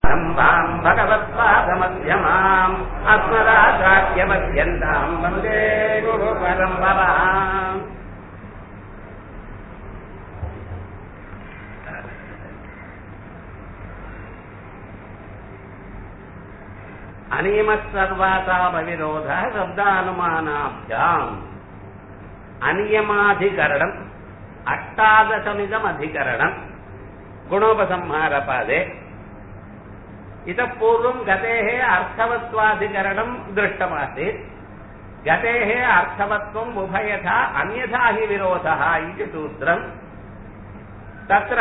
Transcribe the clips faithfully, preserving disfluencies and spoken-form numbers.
सम्भाम् भगवत्पादमध्यमाम् अस्मदाचार्यपर्यन्ताम् वन्दे गुरुपरम्पराम्। अनियमः सर्वासामविरोधः शब्दानुमानाभ्याम्। अनियमाधिकरणम् अष्टादशमिदमधिकरणम् गुणोपसंहारपादे। इतः पूर्वं गतेः अर्थवत्वाधिकरणं दृष्टमासीत्। गतेः अर्थवत्वम् उभयथा अन्यथा हि विरोधः इति सूत्रम्। तत्र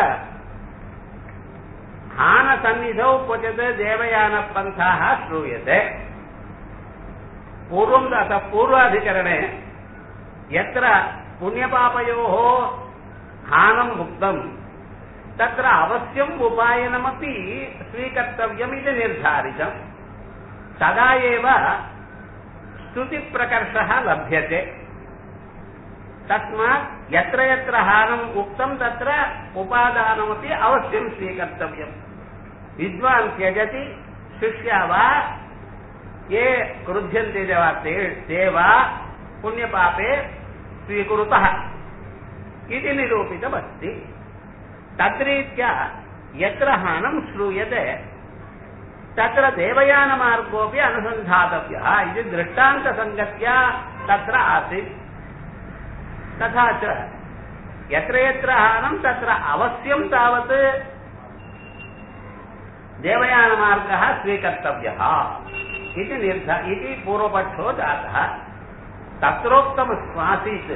हानसन्निधौ क्वचित् देवयानपन्थाः श्रूयते। पूर्वं ततः पूर्वाधिकरणे यत्र पुण्यपापयोः हानम् उक्तम् तत्र अवश्यम् उपायनमपि स्वीकर्तव्यम् इति निर्धारितम्। तदा एव स्तुतिप्रकर्षः लभ्यते। तस्मात् यत्र यत्र हानम् उक्तम् तत्र उपादानमपि अवश्यम् स्वीकर्तव्यम्। विद्वान् त्यजति शिष्या वा ये क्रुध्यन्ते वा ते वा पुण्यपापे स्वीकुरुतः इति निरूपितमस्ति। तद्रीत्या यत्र हानं श्रूयते तत्र देवयानमार्गोऽपि अनुसन्धातव्यः इति दृष्टान्तसङ्गत्या तत्र आसीत्। तथा च यत्र यत्र हानं तत्र अवश्यं तावत् देवयानमार्गः स्वीकर्तव्यः इति निर्धा इति पूर्वपक्षो जातः। तत्रोक्तमस्मासीत्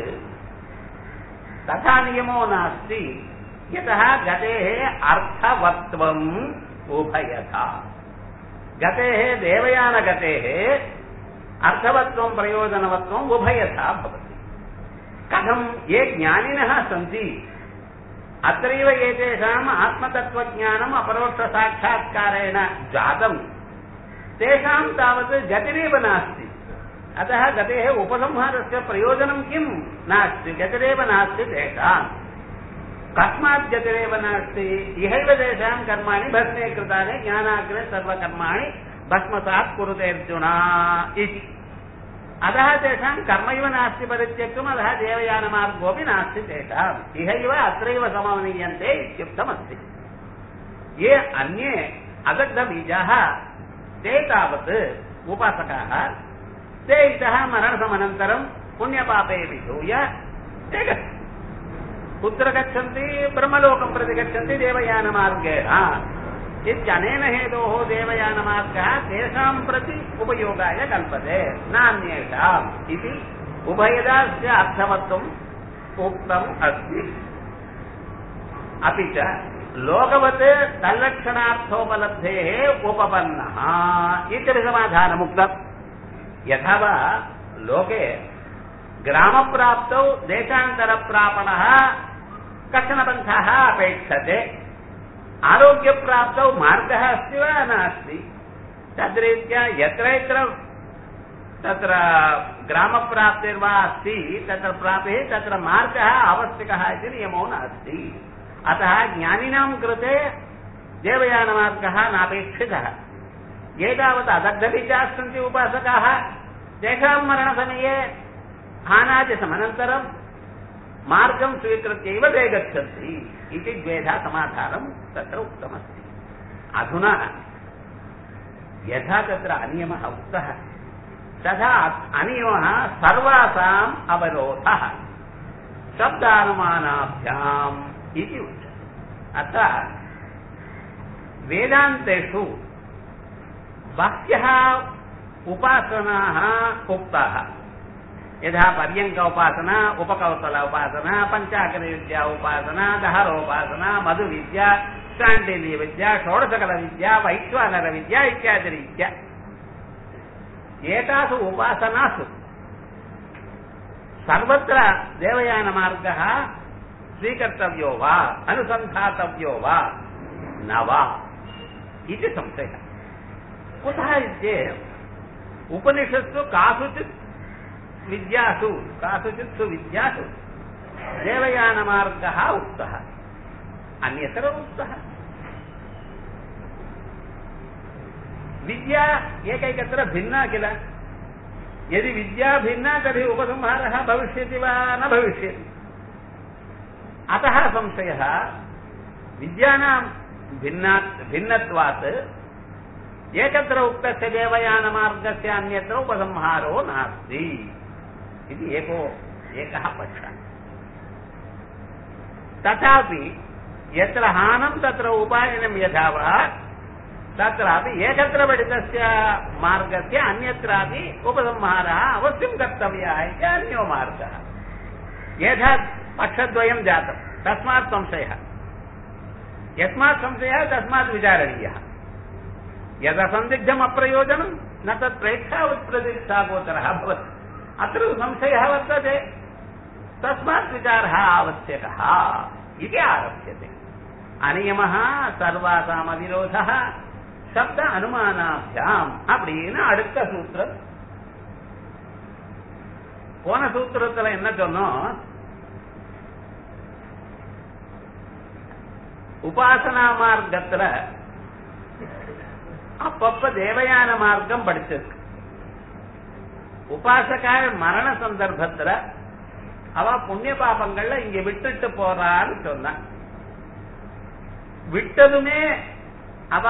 तथा नियमो नास्ति। यतः गतेः अर्थवत्वम् उभयथा। गतेः देवयानगतेः अर्थवत्वं प्रयोजनवत्वम् उभयथा भवति। कथं ये ज्ञानिनः सन्ति अत्रैव एतेषाम् आत्मतत्त्वज्ञानम् अपरोक्षसाक्षात्कारेण जातम् तेषां तावत् गतिरेव नास्ति। अतः गतेः उपसंहारस्य प्रयोजनं किं नास्ति, गतिरेव नास्ति तेषाम्। कस्मात् गतिरेव नास्ति? इहैव तेषां कर्माणि भस्मे कृतानि ज्ञानाग्रे सर्वकर्माणि भस्मसात् कुरुते अर्जुन इति। अतः तेषां कर्मैव नास्ति परित्यक्तुम्। अतः देवयानमार्गोऽपि नास्ति तेषाम्। इहैव अत्रैव समवनीयन्ते इत्युक्तमस्ति। ये अन्ये अदग्धबीजाः ते तावत् उपासकाः ते इतः मरणसमनन्तरं पुण्यपापे विधूय ते गच्छन्ति। कुत्र गच्छन्ति? ब्रह्मलोकं प्रति गच्छन्ति देवयानमार्गेण। इत्यनेन हेतोः देवयानमार्गः तेषां प्रति उपयोगाय कल्पते नान्येषाम् इति उभयदास्य अर्थवत्वम् उक्तम् अस्ति। अपि च लोकवत् तल्लक्षणार्थोपलब्धेः उपपन्नः इति समाधानमुक्तम्। यथा वा लोके ग्रामप्राप्तौ देशान्तरप्रापणः कश्चन पन्थाः अपेक्षते। आरोग्यप्राप्तौ मार्गः अस्ति वा नास्ति? तद्रीत्या यत्र यत्र तत्र ग्रामप्राप्तिर्वा अस्ति तत्र प्राप्तिः तत्र मार्गः आवश्यकः इति नियमो नास्ति। अतः ज्ञानिनां कृते देवयानमार्गः नापेक्षितः। ये तावत् अदग्धबीजाः सन्ति उपासकाः तेषां मरणसमये हानादिसमनन्तरं मार्गं स्वीकृत्यैव ते गच्छन्ति इति द्वेधा समाधानं तत्र उक्तमस्ति। अधुना यथा तत्र अनियमः उक्तः तथा अनियमः सर्वासाम् अवरोधः शब्दानुमानाभ्याम् इति उच्यते। अतः वेदान्तेषु बह्व्यः उपासनाः उक्ताः। यथा पर्यङ्क उपासना, उपकौशल उपासना, पञ्चाग्निविद्या उपासना, दहरोपासना, मधुविद्या, शाण्डिल्यविद्या, षोडशकलविद्या, वैश्वानरविद्या इत्यादिरीत्या एतासु उपासनासु सर्वत्र देवयानमार्गः स्वीकर्तव्यो वा अनुसन्धातव्यो वा न वा इति संशयः। कुतः इत्येतत् उपनिषत्सु कासुचित् विद्यासु कासुचित् सुविद्यासु देवयानमार्गः उक्तः, अन्यत्र उक्तः। विद्या एकैकत्र भिन्ना किल यदि विद्या भिन्ना तर्हि उपसंहारः भविष्यति वा न भविष्यति अतः संशयः विद्यानां भिन्ना भिन्नत्वात् एकत्र उक्तस्य देवयानमार्गस्य अन्यत्र उपसंहारो नास्ति इति एको एकः पक्षः तथापि यत्र हानं तत्र उपायनं यथा वा तत्रापि एकत्र पठितस्य मार्गस्य अन्यत्रापि उपसंहारः अवश्यं कर्तव्यः इति अन्यो मार्गः यथा पक्षद्वयं जातं तस्मात् संशयः यस्मात् संशयः तस्मात् विचारणीयः यदा संदिग्धम् अप्रयोजनं न तत् प्रेक्षावत् प्रतिष्ठागोचरः भवति अत्र संशयः वर्तते तस्मात् विचारः आवश्यकः इति आरभ्यते अनियमः सर्वासाम विरोधः शब्द अनुमानाभ्याम அப்படின்னு அடுத்த சூத்திரம் போன சூத்திரத்துல என்ன சொன்னோம் உபாசனா மார்க்கத்துல அப்பப்ப தேவயான மார்க்கம் படிச்சிருக்கு உபாசகார மரண சந்தர்ப்பத்துல அவ புண்ணிய பாபங்கள்ல இங்க விட்டுட்டு போறான்னு சொன்ன விட்டதுமே அவ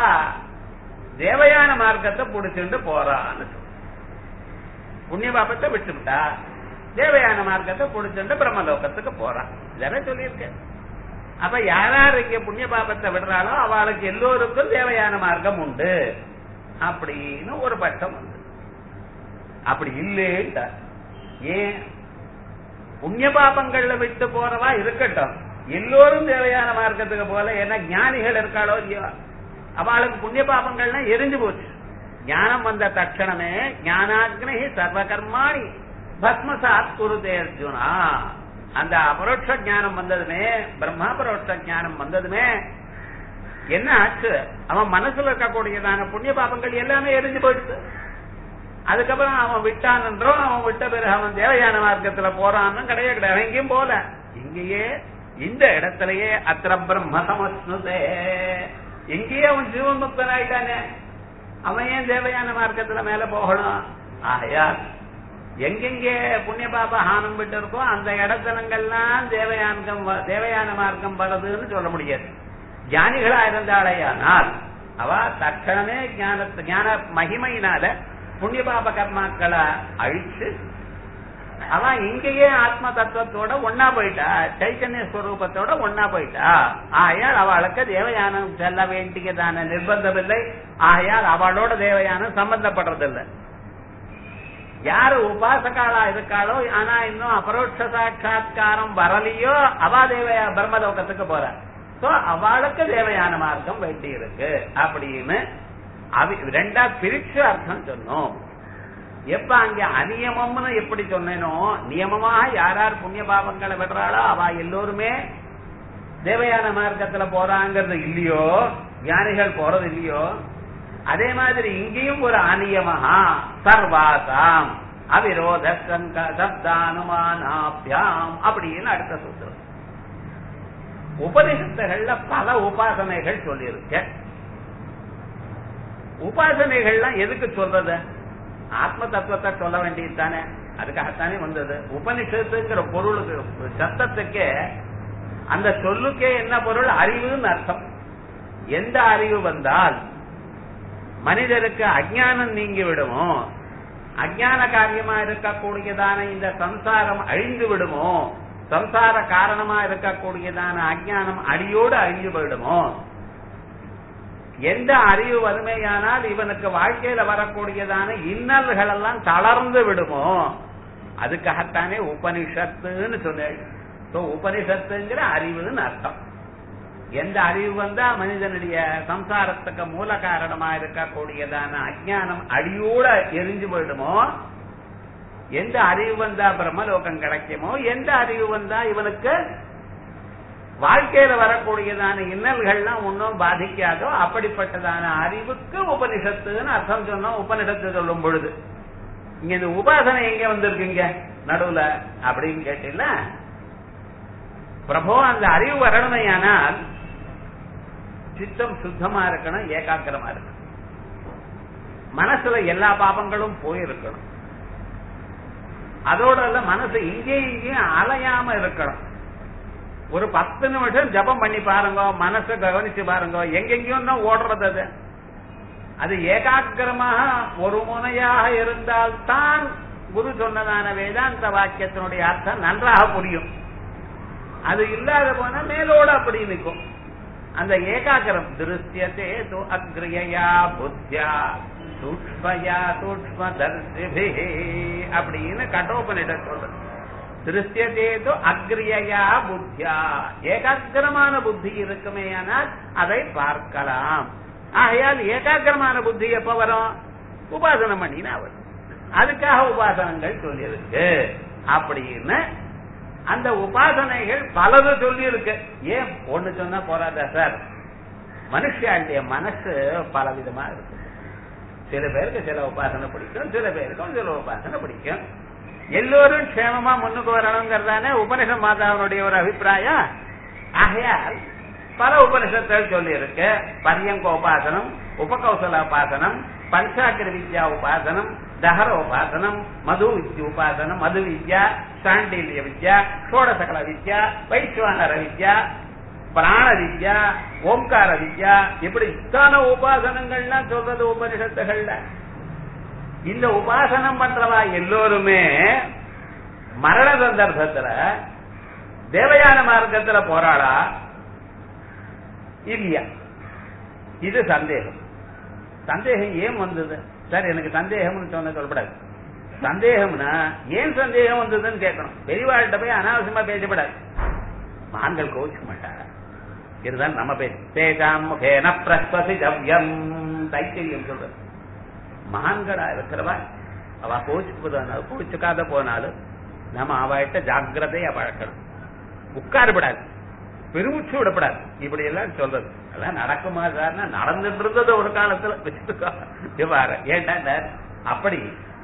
தேவயான மார்க்கத்தை புடிச்சுட்டு போறான்னு சொன்ன புண்ணிய பாபத்தை விட்டுவிட்டா தேவயான மார்க்கத்தை புடிச்சுட்டு பிரம்மலோகத்துக்கு போறான் இதெல்லாம் சொல்லியிருக்கேன் அப்ப யாராரு இங்க புண்ணிய பாபத்தை விடுறாளோ அவளுக்கு எல்லோருக்கும் தேவையான மார்க்கம் உண்டு அப்படின்னு ஒரு பட்சம் உண்டு அப்படி இல்லேன்ட்ட ஏன் புண்ணிய பாபங்கள்ல விட்டு போறவா இருக்கட்டும் எல்லோரும் தேவையான மார்க்கத்துக்கு போல ஏன்னா ஞானிகள் இருக்காளோ இல்லையோ அவளுக்கு புண்ணிய பாபங்கள்லாம் எரிஞ்சு போச்சு ஞானம் வந்த தட்சணமே ஞானாக்னி சர்வகர்மாணி பஸ்மசாத் குருதே அர்ஜுனா அந்த அபரோட்ச ஞானம் வந்ததுமே பிரம்மா பரோட்ச ஞானம் வந்ததுமே என்ன ஆச்சு அவன் மனசுல இருக்கக்கூடியதான புண்ணிய பாபங்கள் எல்லாமே எரிஞ்சு போயிடுச்சு அதுக்கப்புறம் அவன் விட்டான் என்றும் அவன் விட்ட பிறகு அவன் தேவையான மார்க்கத்துல போறான்னு கிடையாது கிடையாது எங்கேயும் போல இங்கேயே இந்த இடத்திலேயே அத்திர பிரம்ம சமஸ்னுதே எங்கேயே அவன் ஜீவன் முக்தன் ஆயிட்டானே அவன் ஏன் தேவையான மார்க்கத்துல மேல போகணும் ஆயா எங்கெங்கே புண்ணிய பாப ஹானம் விட்டு இருக்கோ அந்த இடத்துலங்கள்லாம் தேவையானம் தேவையான மார்க்கம் வருதுன்னு சொல்ல முடியாது ஞானிகளா இருந்தாலேயானால் அவ தட்சணமே ஞான ஞான மகிமையினால புண்ணிய பாப கர்மாக்களை அழிச்சு அவன் இங்கேயே ஆத்ம தத்துவத்தோட ஒன்னா போயிட்டா சைத்தன்ய ஸ்வரூபத்தோட ஒன்னா போயிட்டா ஆகையால் அவளுக்கு தேவயானம் செல்ல வேண்டியதான நிர்பந்தம் இல்லை ஆகையால் அவளோட தேவயானம் சம்பந்தப்படுறதில்லை யாரு உபாசகாலா இருக்காளோ ஆனா இன்னும் அபரோட்ச சாட்சா்காரம் வரலையோ அவா தேவையா பிரம்மலோகத்துக்கு போற சோ அவளுக்கு தேவையான மார்க்கம் வேண்டி இருக்கு அப்படின்னு ரெண்டா பிரிச்சு அர்த்தம் சொன்னோம் எப்ப அங்க அநியமம்னு எப்படி சொன்னேனோ நியமமாக யார் யார் புண்ணிய பாவங்களை விடுறாளோ அவ எல்லோருமே தேவையான மார்க்கத்துல போறாங்கிறது இல்லையோ ஞானிகள் போறது இல்லையோ அதே மாதிரி இங்கேயும் ஒரு அநியமஹா சர்வாசாம் அவிரோத சப்தானுமானாபியாம் அப்படின்னு அடுத்த சூத்திரம் உபனிஷத்துகள்ல பல உபாசனைகள் சொல்லியிருக்க உபாசனைகள்லாம் எதுக்கு சொல்றது ஆத்ம தத்துவத்தை சொல்ல வேண்டியது தானே அதுக்காகத்தானே வந்தது உபனிஷத்துங்கிற பொருளுக்கு சத்தத்துக்கே அந்த சொல்லுக்கே என்ன பொருள் அறிவுன்னு அர்த்தம் எந்த அறிவு வந்தால் மனிதருக்கு அஜ்ஞானம் நீங்கி விடுமோ அஜ்ஞான காரியமா இருக்கக்கூடியதான இந்த சம்சாரம் அழிந்து விடுமோ சம்சார காரணமா இருக்கக்கூடியதான அஜ்ஞானம் அடியோடு அழிந்து போயிடுமோ எந்த அறிவு வறுமையானால் இவனுக்கு வாழ்க்கையில வரக்கூடியதான இன்னல்கள் எல்லாம் தளர்ந்து விடுமோ அதுக்காகத்தானே உபனிஷத்துன்னு சொன்னேன் உபனிஷத்துங்கிற அறிவுன்னு அர்த்தம் எந்த அறிவு வந்தா மனிதனுடைய சம்சாரத்துக்கு மூல காரணமா இருக்கக்கூடியதான அஜ்ஞானம் அடியோட எரிஞ்சு போயிடுமோ எந்த அறிவு வந்தா பிரம்மலோகம் கிடைக்குமோ எந்த அறிவு வந்தா இவனுக்கு வாழ்க்கையில வரக்கூடியதான இன்னல்கள்லாம் ஒன்னும் பாதிக்காதோ அப்படிப்பட்டதான அறிவுக்கு உபனிஷத்துன்னு அர்த்தம் சொன்னோம் உபனிஷத்து சொல்லும் பொழுது இங்க இந்த உபாசனை எங்க வந்திருக்குங்க நடுவுல அப்படின்னு கேட்டீங்கள பிரபோ அந்த அறிவு வரணுமையானால் சித்தம் சுத்தமா இருக்கணும் ஏகாக்கிரமா இருக்கணும் மனசுல எல்லா பாபங்களும் போயிருக்கணும். அதோட மனசு இங்கேயும் இங்கேயும் அலையாம இருக்கணும். ஒரு பத்து நிமிஷம் ஜபம் பண்ணி பாருங்க, மனசை கவனிச்சு பாருங்க, எங்கெங்கயும் தான் ஓடுறது. அது அது ஏகாக்கிரமாக ஒரு முனையாக இருந்தால்தான் குரு சொன்னதான வேதாந்த வாக்கியத்தினுடைய அர்த்தம் நன்றாக புரியும். அது இல்லாத போனா மேலோட அப்படி நிற்கும். அந்த ஏகாக்கிரம் திருஷ்யத்தே து அக்ரியா புத்தியா சூக்ஷ்மயா சூக்ஷ்ம தர்சிபிஹி அப்படின்னு கட்டோபனிடம் சொல்றது. திருஷ்யத்தே து அக்ரியா புத்தியா, ஏகாக்கிரமான புத்தி இருக்குமே ஆனால் அதை பார்க்கலாம். ஆகையால் ஏகாக்கிரமான புத்தி எப்ப வரும்? உபாசனம் பண்ணினா வரும். அதுக்காக உபாசனங்கள் சொல்லியிருக்கு. அப்படின்னு அந்த உபாசனைகள் பலது சொல்லி இருக்கு. ஏன் ஒண்ணு சொன்னா போறாதா சார்? மனுஷாண்டிய மனசு பல விதமா இருக்கு. சில பேருக்கு சில உபாசனை பிடிக்கும், சில பேருக்கும் சில உபாசனை பிடிக்கும். எல்லோரும் க்ஷேமமா முன்னுக்கு வரணுங்கிறதானே உபனிஷத் மாதாவினுடைய ஒரு அபிப்பிராயம். ஆகையால் பல உபனிஷத்துகள் சொல்லி இருக்கு. பரியங்க உபாசனம், உபகௌசல உபாசனம், பஞ்சாக்கிர வித்யா உபாசனம், தஹர உபாசனம், மது வித்யா உபாசனம், மது வித்யா, சாண்டில்ய வித்யா, ஷோடசகல வித்யா, வைஸ்வானர வித்யா, பிராண வித்யா, ஓம்கார வித்யா, இப்படி இத்தனை உபாசனங்கள்லாம் சொல்றது உபனிஷத்துகள்ல. இந்த உபாசனம் பண்றவா எல்லோருமே மரண சந்தர்ப்பத்துல தேவயான மார்க்கத்துல போராடா இல்லையா? இது சந்தேகம். சந்தேகம் ஏன் வந்தது சார்? எனக்கு சந்தேகம்னு சொன்ன சொல்லப்படாது. சந்தேகம்னா ஏன் சந்தேகம் வந்ததுன்னு கேட்கணும். பெரியவாழ்கிட்ட போய் அனாவசியமா பேசப்படாது. மகான்கள் கோவிச்சுக்க மாட்டாங்க. இதுதான் நம்ம பேச தேசாம் முகேன பிரஸ்வசிதவ்யம் தைத்திரியம் சொல்றது. மகான்களா இருக்கிறவா அவ கோவிச்சுக்கு கோவிச்சுக்காத போனாலும் நம்ம அவட்ட ஜாக்கிரதையா பழக்கணும். உட்காரப்படாது, பெருமுச்சு விடப்படாது. இப்படி எல்லாம் சொல்றது எல்லாம் நடக்குமா சார்னா நடந்துட்டு இருந்தது ஒரு காலத்துல வச்சுருக்காரு. ஏன்டா அப்படி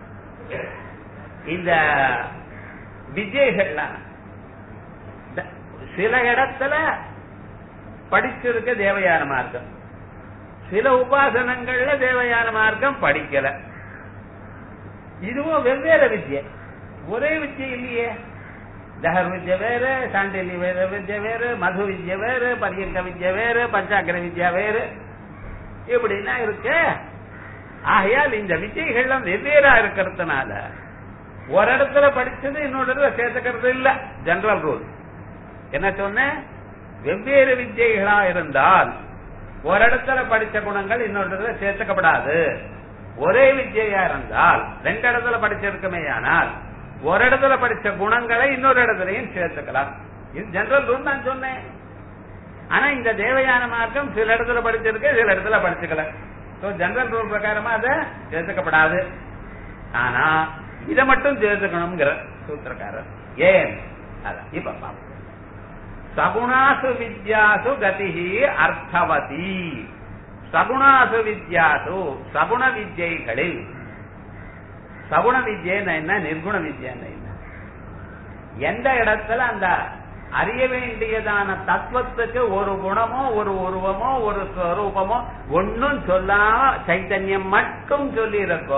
இந்த விஜய்கள்லாம் சில இடத்துல படிச்சிருக்க தேவையான மார்க்கம், சில உபாசனங்கள்ல தேவையான மார்க்கம் படிக்கல. இதுவும் வெவ்வேறு வித்யை, ஒரே வித்யை இல்லையே. தஹர் வித்யா வேறு, சாண்டிலி வித்யா வேறு, மது வித்யா வேறு, பரியங்க வித்யா வேறு, பஞ்சாக்கிர வித்யா வேறு, இப்படின்னா இருக்கு. ஆகையால் இந்த வித்யைகள்லாம் வெவ்வேறா இருக்கிறதுனால ஒரு இடத்துல படிச்சது இன்னொரு இடத்துல சேர்த்துக்கிறது இல்ல. ஜெனரல் ரூல் என்ன சொன்ன? வெவ்வேறு வித்யைகளா இருந்தால் ஒரு இடத்துல படிச்ச குணங்கள் இன்னொரு இடத்துல சேர்த்துக்கப்படாது. ஒரே வித்யா இருந்தால் ரெண்டு இடத்துல படிச்சிருக்குமே ஆனால் ஒரு இடத்துல படிச்ச குணங்களை இன்னொரு இடத்துலையும் சேர்த்துக்கலாம். இது ஜெனரல் ரூல் நான் சொன்னேன். ஆனா இந்த தேவயான மார்க்கம் சில இடத்துல படிச்சிருக்கு, சில இடத்துல படிச்சுக்கல. ஜெனரல் ரூல் பிரகாரமா அதை சேர்த்துக்கப்படாது. ஆனா இதை மட்டும் சேர்த்துக்கணுங்கிற சூத்திரக்காரர். ஏன்? அதான் இப்ப பாப்போம். சகுணாசு வித்யாசு கதிஹி அர்த்தவதி. சகுணாசு வித்யாசு சகுண வித்யைகளில், சகுண வித்யன்னு என்ன, நிர்குண வித்யன்னு என்ன, எந்த இடத்துல அந்த அறிய வேண்டியதான தத்துவத்துக்கு ஒரு குணமோ ஒரு உருவமோ ஒரு ஸ்வரூபமோ ஒன்னும் சொல்லாம சைத்தன்யம் மட்டும் சொல்லி இருக்கோ,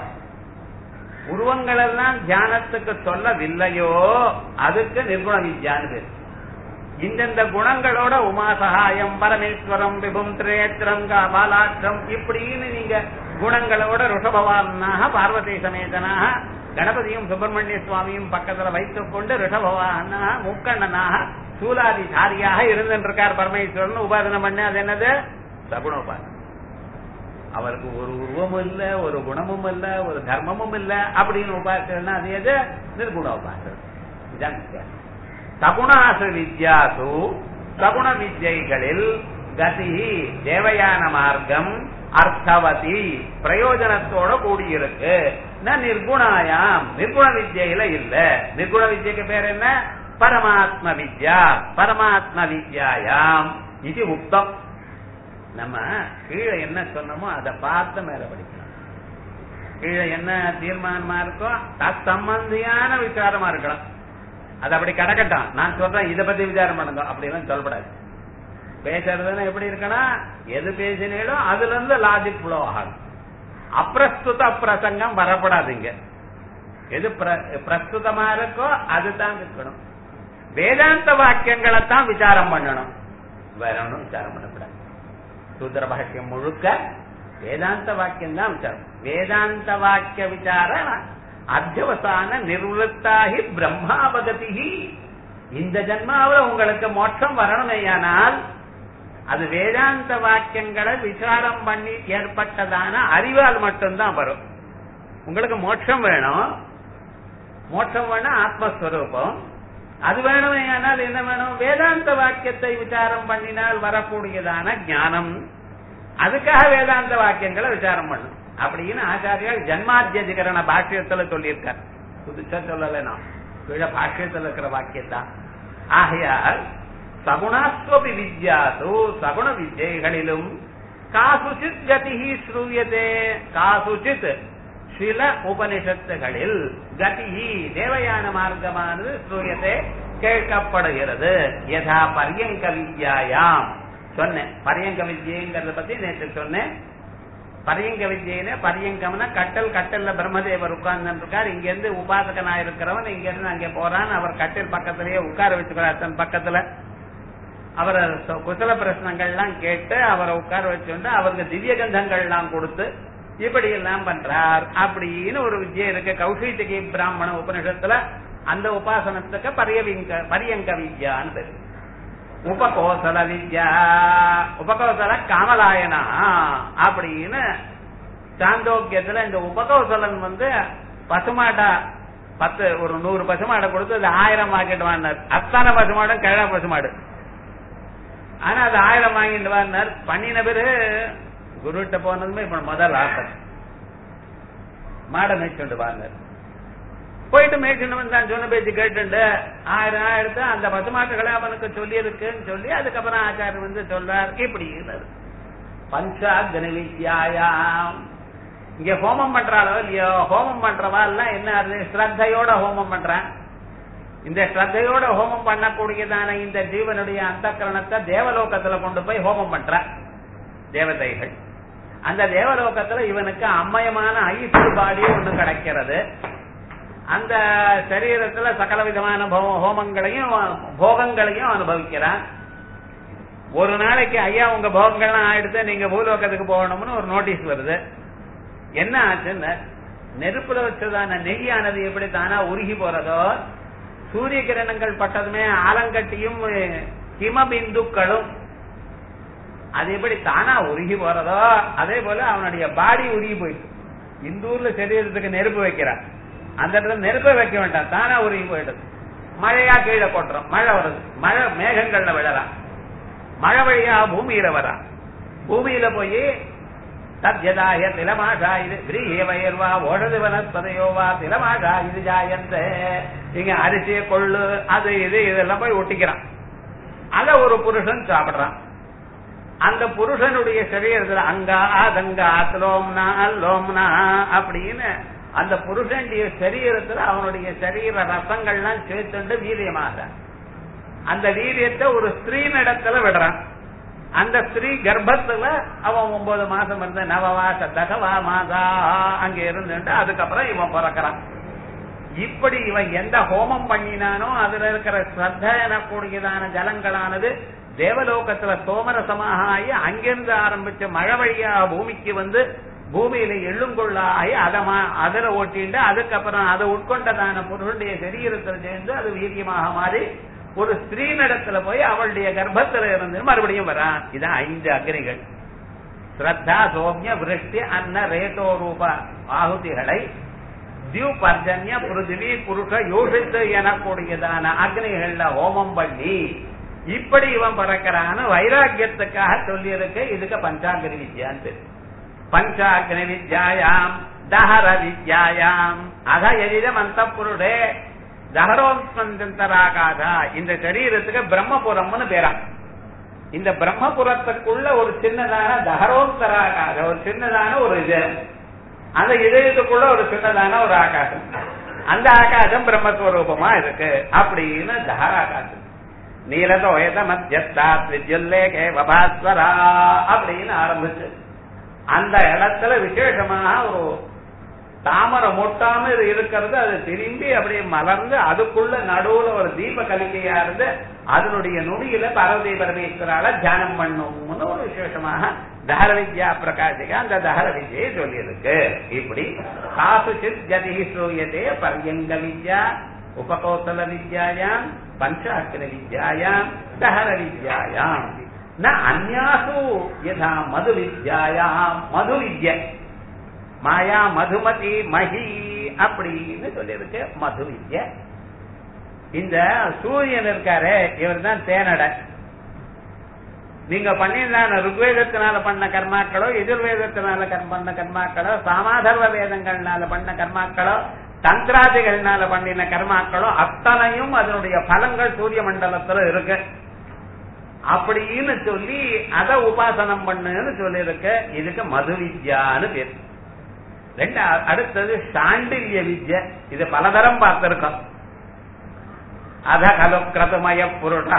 உருவங்கள் எல்லாம் தியானத்துக்கு சொல்லவில்லையோ, அதுக்கு நிர்குண வித்யான்னு பேரு. இந்தந்த குணங்களோட உமாசகாயம், பரமேஸ்வரம், விபும், திரேத்திரம், பாலாட்சம் இப்படின்னு நீங்க குணங்களோட ரிஷபவானாக, பார்வதி சமேதனாக, கணபதியும் சுப்பிரமணிய சுவாமியும் பக்கத்துல வைத்துக் கொண்டு ரிஷபவானாக, முக்கண்ணனாக, சூலாதிசாரியாக இருந்திருக்கார் பரமேஸ்வரன் உபாசனம் பண்ண. அது என்னது? சகுண உபாசனம். அவருக்கு ஒரு உருவமும் இல்ல, ஒரு குணமும் இல்ல, ஒரு தர்மமும் இல்ல அப்படின்னு உபாசனா அது எது? நிர்குண உபாசனம். இதான் வித்தியாசம். சகுணாசு வித்யாசு சகுண வித்யைகளில் கதி தேவயான மார்க்கம் அர்த்தவதி பிரயோஜனத்தோட கூடியிருக்கு. நிர்குணாயாம் நிர்குண வித்யில இல்ல. நிர்குண வித்யக்கு பேர் என்ன? பரமாத்ம வித்யா. பரமாத்ம வித்யாயாம் இது உக்தம். நம்ம கீழே என்ன சொன்னமோ அதை பார்த்து மேல படிக்கணும். கீழே என்ன தீர்மானமா இருக்கோ தற்சம்பந்தியான விசாரமா இருக்கணும். அது அப்படி கடக்கட்டும். நான் சொல்றேன் இதை பத்தி விசாரம் பண்ணுங்க அப்படிலாம் சொல்லப்படாது. பேசுறதுன்னு எப்படி இருக்கணும்? எது பேசினாலும் அதுல இருந்து லாஜிக் ஃப்ளோ ஆகும். அப்பிரஸ்துத பிரசங்கம் வரப்படாதுங்க. எது பிரஸ்துதமா இருக்கோ அதுதான் இருக்கணும். வேதாந்த வாக்கியங்களை தான் விசாரம் பண்ணணும், வேற ஒன்றும் விசாரம் பண்ணக்கூடாது. சூத்திர பாஷ்யம் முழுக்க வேதாந்த வாக்கியம் தான் விசாரம். வேதாந்த வாக்கிய விசார அத்தியவசான நிர்வத்தாகி பிரம்மாவகதி. இந்த ஜன்மாவில் உங்களுக்கு மோட்சம் வரணுமேயானால் அது வேதாந்த வாக்கியங்களை விசாரம் பண்ணி ஏற்பட்டதான அறிவால் மட்டும்தான் வரும். உங்களுக்கு மோட்சம் வேணும், மோட்சம் வேணும் ஆத்மஸ்வரூபம். அது வேணுமேயானால் என்ன வேணும்? வேதாந்த வாக்கியத்தை விசாரம் பண்ணினால் வரக்கூடியதான ஞானம். அதுக்காக வேதாந்த வாக்கியங்களை விசாரம் பண்ணும் அப்படின்னு ஆச்சாரியால் ஜன்மாத்தியதிகரண பாஷ்யத்துல சொல்லியிருக்கார். புதுச்சா சொல்லல, நான் கீழ பாஷ்யத்தில் இருக்கிற வாக்கியத்தான். ஆகையால் சகுணாஸ்வபி வித்யாசு, சகுண வித்யைகளிலும் காசுச்சித் கதிஹி ஸ்ரூயதே, காசுச்சித் சில உபனிஷத்துகளில் கதிஹி தேவயான மார்க்கமானது ஸ்ரூயதே கேட்கப்படுகிறது. யதா பரியங்க வித்யாயாம் சொன்னேன். பரியங்க வித்யங்கிறத பத்தி நேற்று சொன்னேன். பரியங்க வித்யின பரியங்கம்னா கட்டல், கட்டல்ல பிரம்மதேவர் உட்கார்ந்து இருக்கார். இங்க இருந்து உபாசகனா இருக்கிறவன் இங்க இருந்து அங்கே போறான். அவர் கட்டில் பக்கத்திலேயே உட்கார வச்சுக்கிறார். தன் பக்கத்துல அவரை குசல பிரச்சனைகள்லாம் கேட்டு அவரை உட்கார வச்சுட்டு அவருக்கு திவ்ய கந்தங்கள் எல்லாம் கொடுத்து இப்படி எல்லாம் பண்றார் அப்படின்னு ஒரு வித்யை இருக்கு. கௌஷிகி பிராமண உபனிஷத்துல அந்த உபாசனத்துக்கு பரியவிங்க பரியங்க வித்யான்னு பேரு. உபகோசல வித்யா, உபகோசல காமலாயனா அப்படின்னு சாந்தோக்கியத்துல இந்த உபகோசலன் வந்து பசுமாடா பத்து ஒரு நூறு பசுமாடை கொடுத்து அது ஆயிரம் வாங்கிட்டு வாங்கினார். அத்தனை பசுமாடும் கிழ பசுமாடு. ஆனா அது ஆயிரம் வாங்கிட்டு வாங்கினார். பண்ணின பேரு குருட்ட போனதுமே இப்ப முதல் ஆசை மாடை மேய்ச்சுண்டு வாங்கினார். போயிட்டு மேய்ச்சுண்டு வந்து நான் சொன்ன பேச்சு கேட்டு ஆயிரம் ஆயிரத்து அந்த பசுமாட்டுகளை அவனுக்கு சொல்லி இருக்குன்னு சொல்லி அதுக்கப்புறம் ஆச்சாரியர் வந்து சொல்றார். இப்படி பஞ்சாக்னி வித்யாயாம் இங்க ஹோமம் பண்றாளோ இல்லையோ, ஹோமம் பண்றவா எல்லாம் என்ன ஸ்ரத்தையோட ஹோமம் பண்றான். இந்த ஸ்ரத்தையோட ஹோமம் பண்ணக்கூடியதான இந்த ஜீவனுடைய அந்த கரணத்தை தேவலோகத்துல கொண்டு போய் ஹோமம் பண்ற தேவதைகள். அந்த தேவலோகத்துல இவனுக்கு அம்மயமான ஐஸ்வர்ய பாடி ஒண்ணு கிடைக்கிறது. அந்த சரீரத்துல சகல விதமான ஹோமங்களையும் போகங்களையும் அனுபவிக்கிறான். ஒரு நாளைக்கு ஐயா உங்க போகங்கள்லாம் ஆயிடுத்து, நீங்க பூலோகத்துக்கு போகணும்னு ஒரு நோட்டீஸ் வருது. என்ன ஆச்சுன்னு, நெருப்புல வச்சதான நெய்யானது எப்படி தானா உருகி போறதோ, சூரிய கிரணங்கள் பட்டதுமே ஆலங்கட்டியும் ஹிமபிந்துக்களும் அது எப்படி தானா உருகி போறதோ அதே போல அவனுடைய பாடி உருகி போயிட்டு. இந்த ஊர்ல சரீரத்துக்கு நெருப்பு வைக்கிறான், அந்த இடத்துல நெருப்பை வைக்க வேண்டாம், தானா உருகி போயிடுது. மழையா கீழே கொட்டுறோம், மழை வருது, மழை மேகங்கள்ல விழறான், மழை வழியா பூமியில வரான். பூமியில போய் தத்யதாய திலமாஷா இது கிரீவயர்வா ஓடது வனஸ்பதையோவா திலமாஷா இது ஜாயந்த இங்க அரிசிய கொள்ளு அது இது இதெல்லாம் போய் ஒட்டிக்கிறான். அத ஒரு புருஷன் சாப்பிடுறான். அந்த புருஷனுடைய சரீரத்துல அங்கா அதங்கா லோம்னா லோம்னா அப்படின்னு அந்த புருஷனுடைய சரீரத்துல அவனுடைய சரீர ரசங்கள்லாம் சேர்த்துண்டு வீரியமாக அந்த வீரியத்தை ஒரு ஸ்திரீ நடத்துல விடுறான். அந்த ஸ்திரீ கர்ப்பத்துல அவன் ஒன்பது மாசம் இருந்த நவவாச தகவா மாதா அங்க இருந்துட்டு அதுக்கப்புறம் இவன் பிறக்கிறான். இப்படி இவன் எந்த ஹோமம் பண்ணினானோ அதுல இருக்கிற ஸ்ரத்த எனக்கூடியதான ஜலங்களானது தேவலோகத்துல சோமரசமாக ஆகி அங்கிருந்து ஆரம்பிச்ச மழை வழியா பூமிக்கு வந்து பூமியில எள்ளுங்கொள்ளாகி அதை அதுல ஓட்டிட்டு அதுக்கப்புறம் அதை உட்கொண்டதான பொருளுடைய சரீரத்தில் சேர்ந்து அது வீரியமாக மாறி ஒரு ஸ்திரீ நடத்துல போய் அவளுடைய கர்ப்பத்துல இருந்து மறுபடியும் வரான். இதான் ஐந்து அக்னிகள். ஸ்ரத்தா சோம்ய விருஷ்டி அன்ன ரேட்டோ ரூப ஆகுதிகளை தியூ பர்ஜன்ய பிருத்திவி புருஷ யோசித்து எனக்கூடியதான அக்னிகள்ல ஹோமம் பண்ணி இப்படி இவன் பறக்கிறான்னு வைராக்கியத்துக்காக சொல்லி இருக்கு. இதுக்கு பஞ்சாக்னி வித்யான்னு பேரு. பஞ்சாக்னி வித்யாயாம் தஹர வித்யாயாம் அத எதிரம் அந்த புருடே தஹரோந்தராகாதா இந்த சரீரத்துக்கு பிரம்மபுரம்னு பேரா. இந்த பிரம்மபுரத்துக்குள்ள ஒரு சின்னதான தஹரோந்தராகாத ஒரு சின்னதான ஒரு இது, அந்த இதயத்துக்குள்ள ஒரு சின்னதான ஒரு ஆகாசம், அந்த ஆகாசம் பிரம்மஸ்வரூபமா இருக்கு அப்படின்னு தஹராகாசம். நீலதோயத மத்தியஸ்தாத் வித்யுல்லேகே வபாஸ்வரா அப்படின்னு ஆரம்பிச்சு அந்த இடத்துல விசேஷமாக ஒரு தாமரை மொட்டாம இருக்கிறது, அது திரும்பி அப்படியே மலர்ந்து அதுக்குள்ள நடுவுல ஒரு தீப கலிகையா இருந்து அதனுடைய நுனியில பார்வதி பரமேஸ்வரால தியானம் பண்ணும்னு ஒரு விசேஷமாக தஹர வித்யா பிரகாசிகா அந்த தஹர வித்யை சொல்லி இருக்கு. இப்படி காசுச்சித் ஜதி ஸ்ரூயதே பர்யங்க வித்யா உபகோசல வித்யாயாம் பஞ்சாக்கிர வித்யாயாம் தஹர வித்யாயாம் ந அந்யாசு யதா மது வித்யாயாம் மது வித்யா மாயா மதுமதி மகி அப்படின்னு சொல்லியிருக்கு. மது வித்யா இந்த சூரியன் இருக்காரு இவர் தான் தேனடை. நீங்க பண்ணிருந்தான ருக்வேதத்தினால பண்ண கர்மாக்களோ எதிர்வேதத்தினால பண்ண கர்மாக்களோ சாமாதர்வ வேதங்கள்னால பண்ண கர்மாக்களோ தந்திராதிகள்னால பண்ணின கர்மாக்களோ அத்தனையும் அதனுடைய பலங்கள் சூரிய மண்டலத்துல இருக்கு அப்படின்னு சொல்லி அத உபாசனம் பண்ணுன்னு சொல்லி இருக்கு. இதுக்கு மது வித்யான்னு பேர். ரெண்டு அடுத்தது சாண்டில்ய வித்யா. இது பலதரம் பார்த்திருக்கோம். அத கலு கிரதுமய புருஷா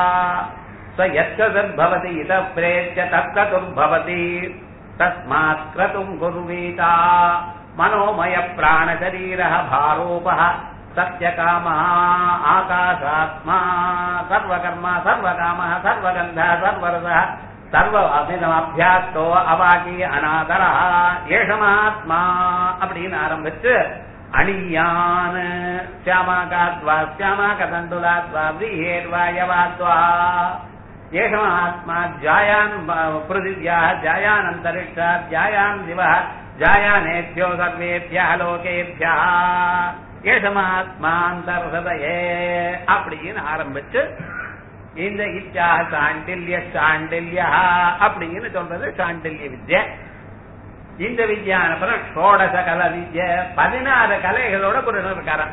சத்பவதி இத பிரேத்ய தத்கதுர்பவதி தஸ்மாத் கிரதும் குர்வீதா மனோமய பிராண சரீர பாரோப சத்யகாம ஆகாசாத்மா சர்வகர்மா சர்வகாம சர்வகந்த சர்வரத சர்வ அபியாஸ்தோ அவாகி அநாதரா ஏஷமாத்மா அப்படின்னு ஆரம்பிச்சு அணியான சியாமாகாத்வா சியாமாகதண்டுலாத்வா விஹேர்வாயவாத்வா ஏஷமாத்மா ஜாயான் பிருதிவ்யா ஜாயான் அந்தரிக்ஷா ஜாயான் திவ ஜாயானேभ्यो சர்வேभ्यः லோகேभ्यः ஏஷமாத்மா அந்தர்ஹதயே அப்படின்னு ஆரம்பிச்சு இந்த இச்சா சாண்டில்ய சாண்டில்யா அப்படின்னு சொல்றது சாண்டில்ய வித்யா. இந்த வித்யான அப்புறம் ஷோடச கல வித்ய பதினாறு கலைகளோட புருஷன் இருக்காராம்.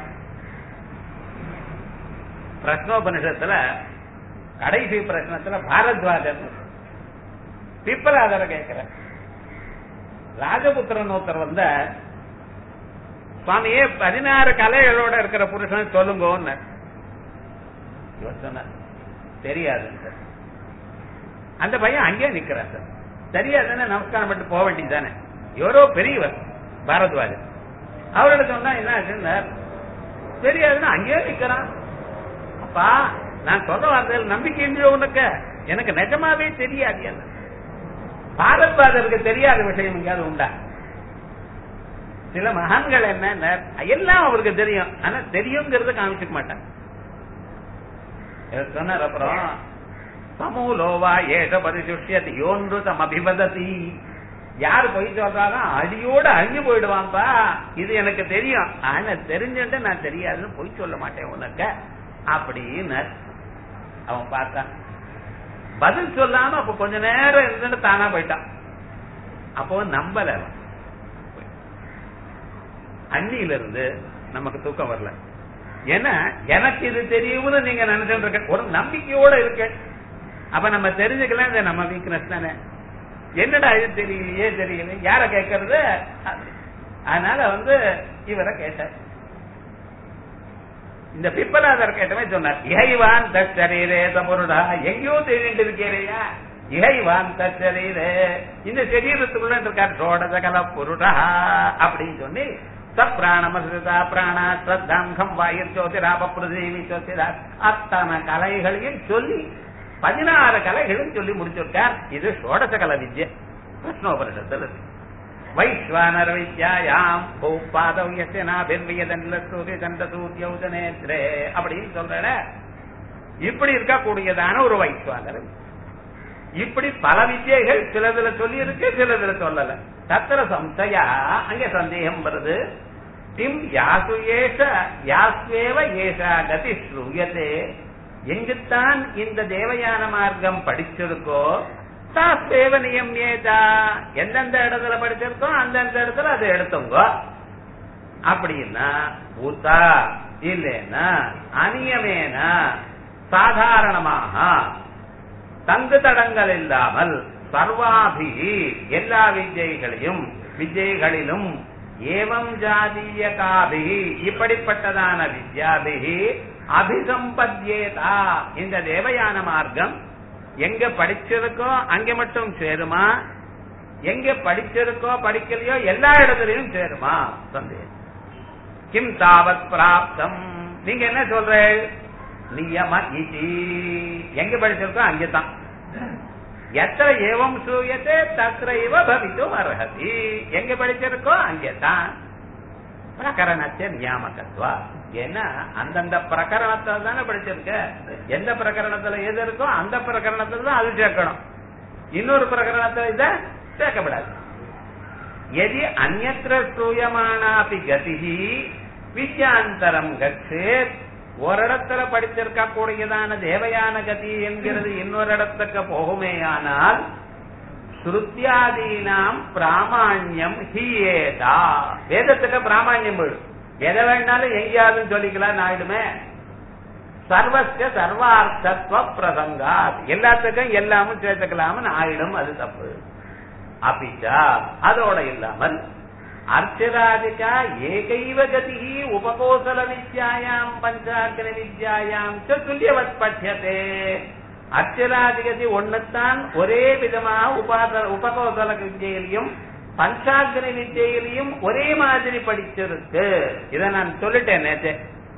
பிரஷ்னோபனிஷத்துல கடைசி பிரश्नத்துல பாரத்வாஜர் பிப்பலாதர கேட்கிற ராஜபுத்திரன் ஒருத்தர் வந்த சுவாமியே பதினாறு கலைகளோட இருக்கிற புருஷன் சொல்லுங்க சொன்ன தெரியாது. அந்த பையன் அங்கே நிக்கிறார் சார். தெரியாதுன்னு நமஸ்காரம் பண்ணிட்டு போக வேண்டியது தானே. எவரோ பெரியவர் பாரத்வாஜர் அவரோட சொன்னா என்ன ஆச்சுன்னா தெரியாதுன்னு அங்கேயே நிக்கிறான். அப்பா நான் சொல்ற வார்த்தையில் நம்பிக்கை இல்லையோ உனக்கு? எனக்கு நிஜமாவே தெரியாது. என்ன பாரத்வாஜருக்கு தெரியாத விஷயம் எங்கேயாவது உண்டா? சில மகான்கள் என்ன எல்லாம் அவருக்கு தெரியும், ஆனா தெரியுங்கிறத காமிச்சுக்க மாட்டாங்க. சொன்னார் அப்புறம் சமூலோவா ஏஷ பரிசுஷ்யத் யோன்ருதம் அபிவததி. யாரு போய் சொல்றாங்க அடியோட அழிஞ்சு போயிடுவான்பா. இது எனக்கு தெரியும், ஆனா தெரிஞ்சுட்டு நான் தெரியாதுன்னு போய் சொல்ல மாட்டேன் உனக்கு அப்படின்னு அவன் பார்த்தான். பதில் சொல்லாம அப்ப கொஞ்ச நேரம் இருந்துட்டு தானா போயிட்டான். அப்போ நம்பல. அண்ணியில இருந்து நமக்கு தூக்கம் வரல. ஏன்னா எனக்கு இது தெரியும்னு நீங்க நினைச்சுட்டு இருக்க ஒரு நம்பிக்கையோட இருக்கு. அப்ப நம்ம தெரிஞ்சுக்கலாம் இது நம்ம வீக்னஸ் தானே. என்னடா இது தெரியலையே தெரியல யார கேட்கறது? அதனால வந்து இவரை கேட்டார். இந்த பிப்பலாதர் கேட்டவே சொன்னார் இகைவான் தரீரே தமுருடா எங்கேயோ தெரிஞ்சுட்டு இருக்கேரையா இகைவான் தரீரே இந்த சரீரத்துக்குள்ள இருக்கார் சோடத கல புருடா அப்படின்னு சொல்லி பிராணமசா பிராணா ஸ்ரத்தாங்கம் வாயு சோதிராப பிருதிவி சோதிரா அத்தனை கலைகளையும் சொல்லி பதினாறு கலைகளும் சொல்லி முடிச்சிருக்கார். இது ஷோடச கல வித்யை பிரஷ்னோபனிஷத்தில் இருக்கு. வைஸ்வானர வித்யாயாம் அப்படின்னு சொல்ற இப்படி இருக்கக்கூடியதான ஒரு வைஸ்வானர. இப்படி பல வித்யைகள் சிலதுல சொல்லி இருக்கு, சிலதுல சொல்லல. தத்திர சம்சயா அங்கே சந்தேகம் வருது. கிம் யாசு ஏஷ யாஸ்வேவ ஏஷா கதி ஸ்ரூயதே. எங்குத்தான் இந்த தேவயான மார்க்கம் படிச்சிருக்கோ தாஸ்வேவ நியம்யேதா. எந்தெந்த இடத்துல படிச்சிருக்கோ அந்தந்த இடத்துல அதை எடுத்துங்க. அப்படின்னா உத்தா இல்லைன்னா அநியமேனா சாதாரணமாக தங்கு தடங்கள் இல்லாமல் சர்வாபி எல்லா வித்யைகளையும் வித்யைகளிலும் ஏவம் ஜாதீய காபி இப்படிப்பட்டதான வித்யாபிகி அபிசம்பத்யேதா. இந்த தேவயான மார்க்கம் எங்க படிச்சிருக்கோ அங்க மட்டும் சேருமா எங்க படிச்சிருக்கோ படிக்கலையோ எல்லா இடத்துலயும் சேருமா? சந்தேகம். கிம் தாவத் பிராப்தம், நீங்க என்ன சொல்ற? நியம இதி, எங்க படிச்சிருக்கோ அங்கதான். எத்தனை ஏவம் சூயத்தே தத்திர இவ பவித்தும் அர்ஹதி, எங்க படிச்சிருக்கோ அங்கேதான். பிரகரணத்தை நியாமகத்வா, ஏன்னா அந்தந்த பிரகரணத்துல தானே படிச்சிருக்க. எந்த பிரகரணத்துல எது இருக்கோ அந்த பிரகரணத்துல தான் அது சேர்க்கணும். இன்னொரு பிரகரணத்துல இத சேர்க்கப்படாது. எதி அந்யத்ர ஸ்ரூயமானாபி கதிஹி வித்யாந்தரம் கச்சேத், ஒரு இடத்துல படிச்சிருக்க கூடியதான தேவயான கதி என்கிறது இன்னொரு இடத்துக்கு போகுமேயானால் ஸ்ருத்யாதீனாம் பிராமாண்யம் ஹியேதா, வேதத்துக்கு பிராமாண்யம் போயிடும். எதை வேணாலும் எங்கேயாவது சொல்லிக்கலாம் ஆயிடுமே. சர்வஸ்ய சர்வார்த்தத்வ பிரசங்கா, எல்லாத்துக்கும் எல்லாமும் சேர்த்துக்கலாம்னு ஆயிடும், அது தப்பு. அபிச்சா அதோட இல்லாமல் அர்ச்சராதிகா ஏகைவ கதி உபகோசல வித்யாயாம் பஞ்சாக்னி வித்யாயாம் துல்லியவத் பட்சதே, அர்ச்சராதிகதி ஒன்னுத்தான் ஒரே விதமாக உபாத உபகோசல வித்யிலையும் பஞ்சாக்னி வித்யிலையும் ஒரே மாதிரி படிச்சிருக்கு. இதை நான் சொல்லிட்டேன் நேற்று.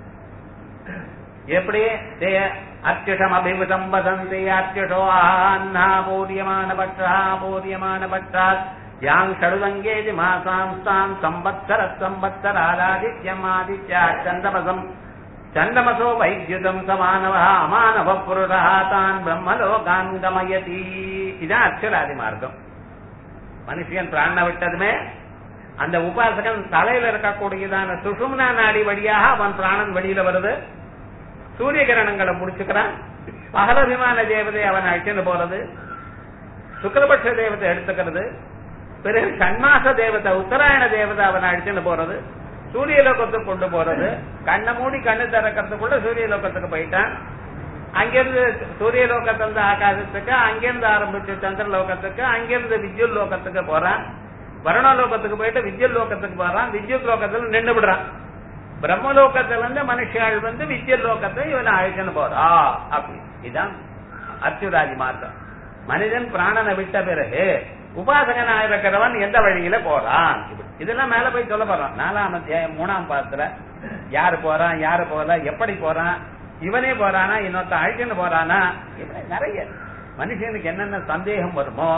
எப்படி அர்ச்சம் அபிவிதம் வதந்தி அர்ச்சோ ஆஹா பூரியமான பட்சா பூரியமான பட்சாத் யாங் ஷடுதங்கேதி மாசாம் தாம் சம்பத்சர சம்பத்சராதித்யம் ஆதித்யா சந்தமசம் சந்தமசோ வைத்யுதம் சமானவ அமானவ புருஷா தான் பிரம்மலோகான் கமயதி. இதான் அர்ச்சராதி மார்க்கம். மனுஷன் பிராண விட்டதுமே அந்த உபாசகன் தலையில இருக்கக்கூடியதான சுஷும்னா நாடி வழியாக அவன் பிராணன் வெளியில வருது. சூரிய கிரணங்களை முடிச்சுக்கிறான். பகலபிமான தேவதை அவன் அழைச்சிட்டு போறது, சுக்லபட்ச தேவதை எடுத்துக்கிறது, பிறகு சண்மாச தேவதை உத்தராயண தேவதை அவன் அழைச்சிட்டு போறது, சூரிய லோகத்துக்கு கொண்டு போறது. கண்ணை மூடி கண்ணு திறக்கிறதுக்குள்ள சூரிய லோகத்துக்கு போயிட்டான். அங்கிருந்து சூரிய லோகத்திலிருந்து ஆகாசத்துக்கு, அங்கிருந்து ஆரம்பிச்சு சந்திர லோகத்துக்கு, அங்கிருந்து வித்யுத் லோகத்துக்கு போறான். வருணலோகத்துக்கு போயிட்டு வித்யுத் லோகத்துக்கு போறான். வித்யுத் லோகத்துல நின்று விடுறான். பிரம்மலோகத்துல இருந்து மனுஷாள் வந்து வித்யுத் லோகத்தை இவனை அழைச்சுன்னு போறா. அப்படி இதுதான் அர்ச்சுராதி மார்க்கம். மனிதன் பிராணனை விட்ட பிறகு உபாசகனா இருக்கிறவன் எந்த வழியில போறான், இதெல்லாம் மேல போய் சொல்ல போறான். நாலாம் அத்தியாயம் மூணாம் பாத்துல யாரு போறான் யாரு போற எப்படி போறான், இவனே போறானா இன்னொருத்த அழைச்சுன்னு போறானா, நிறைய மனுஷனுக்கு என்னென்ன சந்தேகம் வருமோ.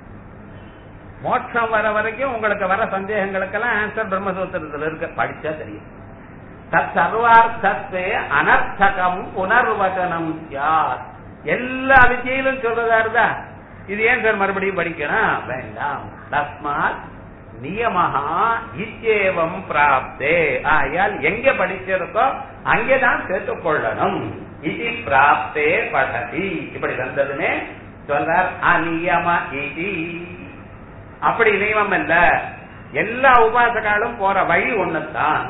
மோட்சம் வர வரைக்கும் உங்களுக்கு வர சந்தேகங்களுக்கெல்லாம் ஆன்சர் பிரம்மசூத்திரத்தில் இருக்கு, படிச்சா தெரியும். தத் சர்வார்த்தே அனர்த்தகம் புனர்வச்சனம் யார், எல்லா வித்தியிலும் சொல்றதா இருந்தா இது ஏன் சார் மறுபடியும் படிக்கணும், வேண்டாம். தஸ்மாத் நியமஹா இச்சேவம் பிராப்தே, ஆயால் எங்க படிச்சிருக்கோ அங்கேதான் சேர்த்துக் கொள்ளணும். இது பிராப்தே படதி, இப்படி வந்ததுமே சொல்றார் அநியம இது. அப்படி நியமம் இல்ல, எல்லா உபாசகாலும் போற வழி ஒண்ணுதான்.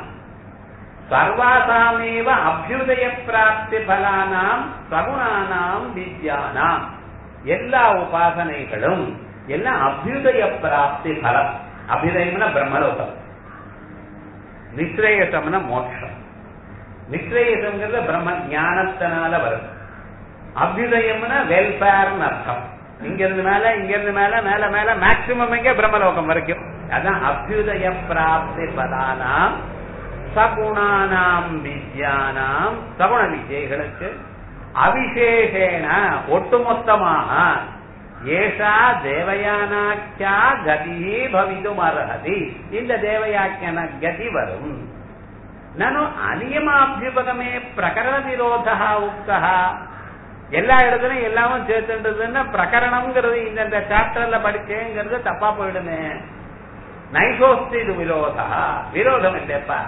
சர்வாசாமேவ அபியுதய பிராப்தி பலானாம் சகுணானாம் வித்யானாம், எல்லா உபாசனைகளும் எல்லாம் அபியுதய பிராப்தி பலம். அபியுதயம்னா பிரம்மலோகம், நிஸ்ரேயசம்னா மோட்சம். நிஸ்ரேயசம்ங்கிறது பிரம்ம ஞானத்தினால வருது. அபியுதயம்னா வெல்ஃபேர்னு அர்த்தம். இங்க இருந்து மேல இங்க இருந்து மேல மேல மேல மேக்சிமம் எங்க பிரம்மலோகம் வரைக்கும். அதான் அபியுதய பிராப்தி பலானாம் சகுணானாம் வித்யானாம், சகுண வித்யைகளுக்கு அவிசேஷேன ஒட்டுமொத்தமாக ஏஷா தேவயானாக்கியா கதி பவிதும் அர்ஹதி, இந்த தேவயாக்கியன கதி வரும். நனு அநியமாபியுபகமே பிரகரண விரோதா உக்தா, எல்லா இடத்துலயும் எல்லாமும் சேர்த்துன்றதுன்னா பிரகரணம்ங்கிறது இந்த சாப்டர்ல படிச்சேங்கிறது தப்பா போயிடுமே. நைசோஸ்தி விரோதா, விரோதம் இல்லப்பா.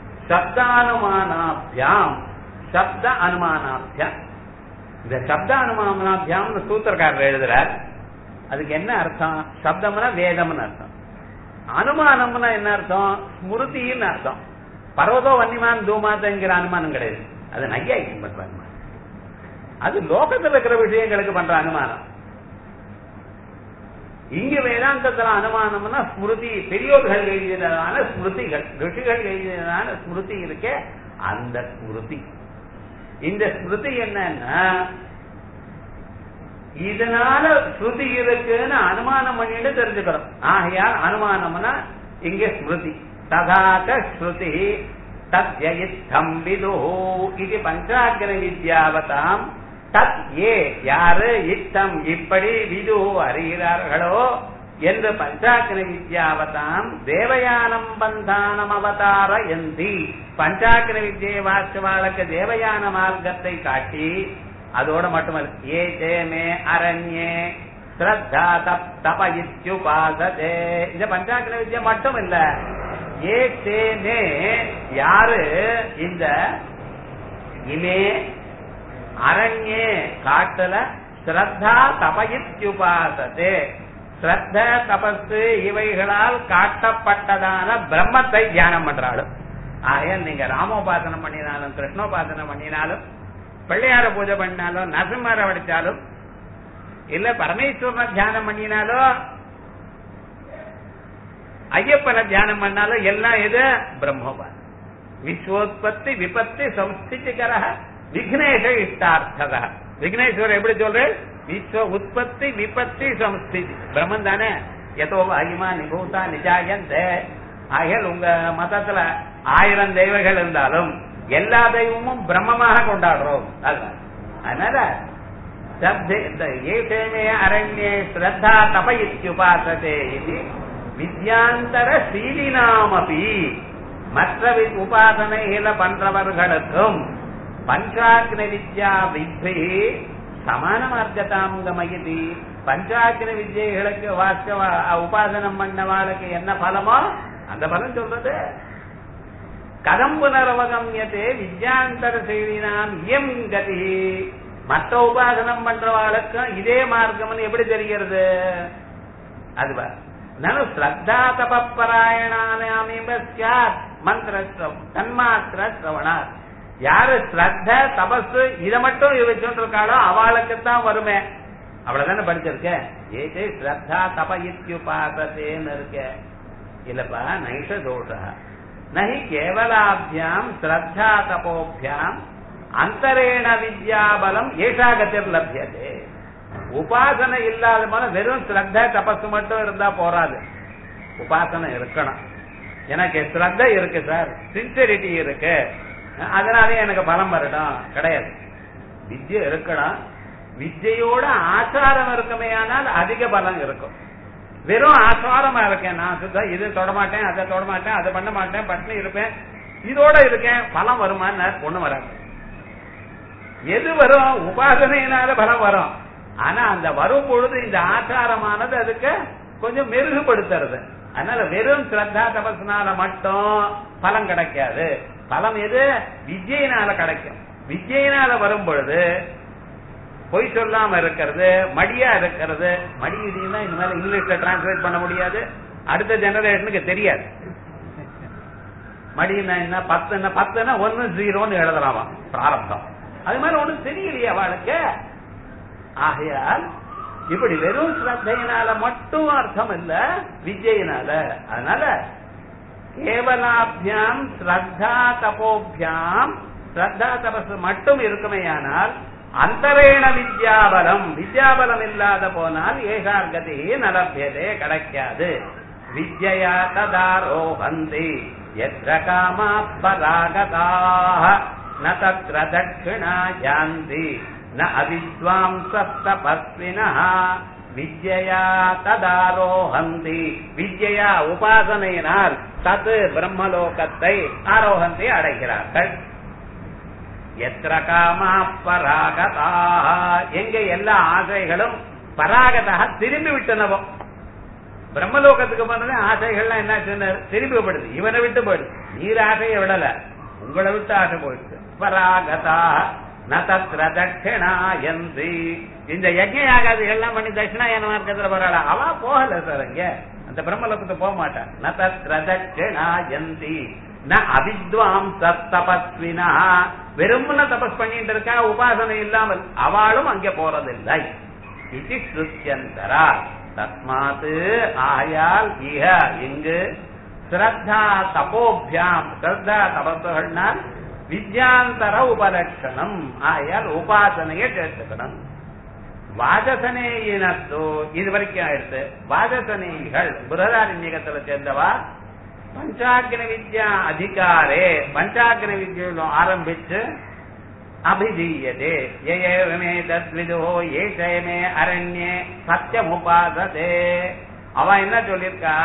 சப்தானுமானாபியாம், சப்த அனுமானாபியாம். இந்த சப்த அனுமானாபியாம் சூத்திரக்காரர் எழுதுறார். அதுக்கு என்ன அர்த்தம்? சப்தம்னா வேதம்னு அர்த்தம், அனுமானம்னா என்ன அர்த்தம்? ஸ்மிருதின்னு அர்த்தம். பர்வதோ வன்னிமான் தூமாதங்கிற அனுமானம் கிடையாது, அது நையாயிக்கம் பண்ற அனுமானம். அது லோகத்தில் இருக்கிற விஷயங்களுக்கு பண்ற அனுமானம். இங்கு வேதாந்தத்துல அனுமானம்னா ஸ்மிருதி, பெரியோர்கள் எழுதியதான ஸ்மிருதிகள், ரிஷிகள் எழுதியதான ஸ்மிருதி இருக்கே அந்த ஸ்மிருதி. இந்த ஸ்மிருதி என்னன்னா இதனால ஸ்ருதி இருக்குன்னு அனுமானம் பண்ணிட்டு தெரிஞ்சுக்கிறோம். ஆகையால் அனுமானம்னா இங்க ஸ்மிருதி. ததாக ஸ்ருதி தத்யயித்தம் விது இது பஞ்சாக்ர வித்யாவதாம். தத் ஏ யாரு இத்தம் இப்படி விது அறிகிறார்களோ என்று பஞ்சாக்ர வித்யாவதாம் தேவயானம் பந்தானம் அவதார எந்தி பஞ்சாக்ர வித்யை வாசவாளுக்கு தேவயான மார்க்கத்தை காட்டி அதோட மட்டுமல்ல ஏ தேமே அரண்யே ஸ்ரத்தா தப் தபயித்யுபாசதே இந்த பஞ்சாக்ர வித்யா மட்டும் இல்ல. ஏ தேமே யாரு இந்த இமே அரண்யே காட்டுல ஸ்ரத்தா தபயித்யுபாசதே ஸ்ரத்த தபசு இவைகளால் காட்டப்பட்டதான பிரம்மத்தை தியானம் பண்றாலும். ஆகையால் நீங்க ராமோபாசனம் பண்ணினாலும் கிருஷ்ணோபாசனம் பண்ணினாலும் பிள்ளையார பூஜை பண்ணாலும் நரசிம்மர வடிச்சாலும் இல்ல பரமேஸ்வரனை தியானம் பண்ணினாலோ ஐயப்பனை தியானம் பண்ணாலும் எல்லாம் எது பிரம்மோபாசனம். விஸ்வோத்பத்தி விபத்தி சம்ஸ்திதிகர விக்னேஷ இஷ்டார்த்தக. விக்னேஸ்வரர் எப்படி சொல்ற? விஸ்வ உற்பத்தி விபத்தி சம்ஸ்திதி பிரம்மன் தானே. எதோ அகிமா நிபூதா நிஜாயந்த. ஆகையால் உங்க மதத்துல ஆயிரம் தெய்வங்கள் இருந்தாலும் எல்லா தெய்வமும் பிரம்மமாக கொண்டாடுறோம். அதனால ஏதேமே அரண்யே ஸ்ரத்தா தபயித்யுபாசதே இது வித்யாந்தர சீலினாமபி மற்ற உபாசனைகளை பண்றவர்களுக்கும் பஞ்சாக்ன வித்யா வித்யை சமான மார்க்கதாம் கமயதி. பஞ்சாக்ன வித்யைகளுக்கு வாஸ்தவ உபாசனம் பண்ணவாளுக்கு என்ன பலமோ அந்த பலம் சொல்றது. கதம் புனரவகம்யதே வித்யாந்தர செயலினாம் இயம் கதி. மற்ற உபாசனம் பண்றவாளுக்கும் இதே மார்க்கம் எப்படி தெரிகிறது? அதுவா நனு ஸ்ரத்தா தபப்பராயணானாமேவ ஸ்யாத் மந்திரஸ்ரம் தன்மாத்திர ஸ்ரவணா. யாரு ஸ்ரத்த தபசு இதை மட்டும் வச்சுட்டு இருக்காளோ அவளுக்குத்தான் வருமே. அவ்வளவுதானே படிச்சிருக்க. ஏதே ஸ்ரத்தா தபயித்யுபாசதேன்னு இருக்க இல்லப்பா. நைஷ தோஷா நஹி கேவலாபியாம் ஸ்ரத்தா தபோபியாம் அந்தரேண வித்யாபலம் ஏஷாகத்திர் லப்யதே. உபாசனை இல்லாத போல வெறும் ஸ்ரத்த தபசு மட்டும் இருந்தா போராது. உபாசனை இருக்கணும். எனக்கு ஸ்ரத்த இருக்கு சார், சின்சியரிட்டி இருக்கு, அதனாலே எனக்கு பலம் வரட்டும் கிடையாது. வித்யை இருக்கணும். வித்யோட ஆச்சாரம் இருக்குமே ஆனால் அதிக பலம் இருக்கும். வெறும் ஆச்சாரமா இருக்கேன், நான் சுத்தம் இது தொடமாட்டேன் அதை தொடமாட்டேன் அதை பண்ண மாட்டேன் பட்னி இருப்பேன் இதோட இருக்கேன், பலம் வருமான்னு ஒண்ணு வராது. எது வரும்? உபாசனையினால பலம் வரும். ஆனா அந்த வரும் பொழுது இந்த ஆச்சாரமானது அதுக்கு கொஞ்சம் மெருகுபடுத்துறது. அதனால வெறும் ஸ்ரத்தா தபஸ்னால மட்டும் பலம் கிடைக்காது. பலம் எது? வித்யினால கிடைக்கும். வித்யினால வரும் பொழுது பொய் சொல்லாம இருக்கிறது, மடியா இருக்கிறது. மடி இதுன்னா இந்த மேல இங்கிலீஷ்ல டிரான்ஸ்லேட் பண்ண முடியாது, அடுத்த ஜெனரேஷனுக்கு தெரியாது. மடினா என்ன, பத்துன்னா பத்துன்னா ஒன்னு ஜீரோன்னு எழுதலாமா பிராரப்தம். அது மாதிரி ஒண்ணும் தெரியலையே அவளுக்கு. ஆகையால் இப்படி வெறும் ஸ்ரத்தையினால மட்டும் அர்த்தம் இல்ல, வித்யினால. அதனால கேவலாபியாம் ஸ்ரத்தா தபோபியாம் ஸ்ரத்தா தபசு மட்டும் இருக்குமேயானால் அந்தரேண வித்யாபலம், வித்யாபலம் இல்லாத போனால் ஏகார்கதி நலபியதே கிடைக்காது. வித்யா ததாரோஹந்தி யத்ர காமா பராகதாக ந தத்ர தட்சிணா யாந்தி ந அவித்வாம்சஸ்தபஸ்வினஹ. வித்யா ததாரோஹந்தி, வித்யா உபாசனையினால் தத் பிரம்மலோகத்தை ஆரோகந்தி அடைகிறார்கள். எத்திர காமா பராகதாக, எங்க எல்லா ஆசைகளும் பராகதாக திரும்பி விட்டனவோ. பிரம்மலோகத்துக்கு போனதே ஆசைகள்லாம் என்ன திரும்பி போயிடுது, இவனை விட்டு போயிடுது. நீர் ஆசையை விடல, உங்களை விட்டு ஆசை போயிடுது. பராகதா ந தத்ர தட்சிணாயந்தி. இந்த யஜ்ஞ யாகாதிகள்லாம் பண்ணி தட்சிணாயன மார்க்கத்துல போறாளா? அவ போகல சார், இங்க அந்த பிரம்மலோகத்தை போக மாட்டான். ந தத்ர தட்சிணாயந்தி ந அவித்வாம்சஸ்தபஸ்வினா. வெறும்ன தபஸ் பண்ணிட்டு இருக்கா, உபாசனை இல்லாமல், அவளும் அங்கே போறதில்லை. இது ஸ்ருத்யந்தரா. தஸ்மாத் ஆயால் இஹ இங்கு ஸ்ரத்தா தபோபியாம், ஸ்ரத்தா தபசுகள்னால் வித்யாந்தர உபலட்சணம். ஆயால் உபாசனையை சேர்த்துக்கணும். வாஜசனேயினத்தோ இது வரைக்கும் ஆயிடுத்து. வாஜசனேயிகள் புரதாரண்யகத்துல சேர்ந்தவா பஞ்சாக்னி வித்யா அதிகாரே பஞ்சாக்னி வித்யும் ஆரம்பிச்சு அபிதீயதே ஏமே தத்விதோ ஏஷமே அரண்யே சத்தியமுபாசதே. அவ என்ன சொல்லியிருக்கா,